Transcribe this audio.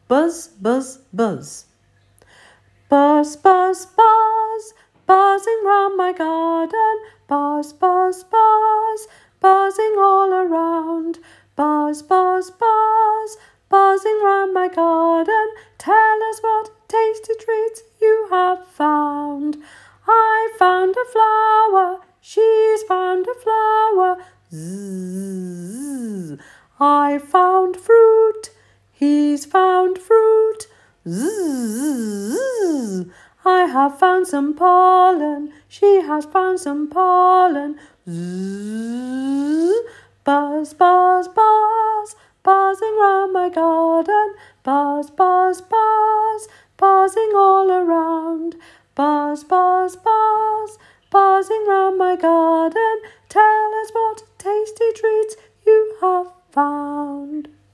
Buzz, buzz, buzz. Buzz, buzz, buzz, buzzing round my garden. Buzz, buzz, buzz, buzzing all around. Buzz, buzz, buzz, buzzing round my garden. Tell us what tasty treats you have found. I found a flower, she's found a flower. Zzz. I found fruit, he's found fruit. Zzz. I have found some pollen, she has found some pollen. Zzz. Buzz, buzz, buzz, buzzing round my garden. Buzz, buzz, buzz, buzzing all around. Buzz, buzz, buzz, buzzing round my garden. Tell us what tasty treats you have found.